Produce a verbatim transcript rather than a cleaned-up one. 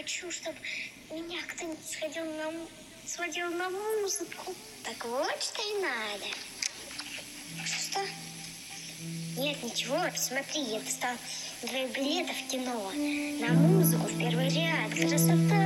хочу, чтобы меня кто-нибудь сходил на, м- сводил на музыку. Так вот, что и надо. Что? Нет, ничего, смотри, я достал двоих билетов в кино. На музыку в первый ряд. Красота!